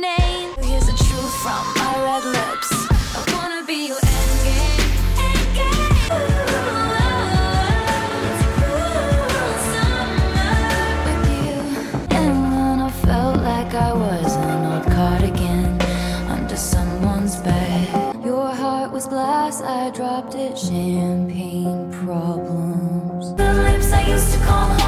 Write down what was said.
name. Here's the truth from my red lips. I wanna be your endgame, endgame. Cruel summer with you. And when I felt like I was an old cardigan under someone's bed, your heart was glass, I dropped it. Champagne problems. The lips I used to call home.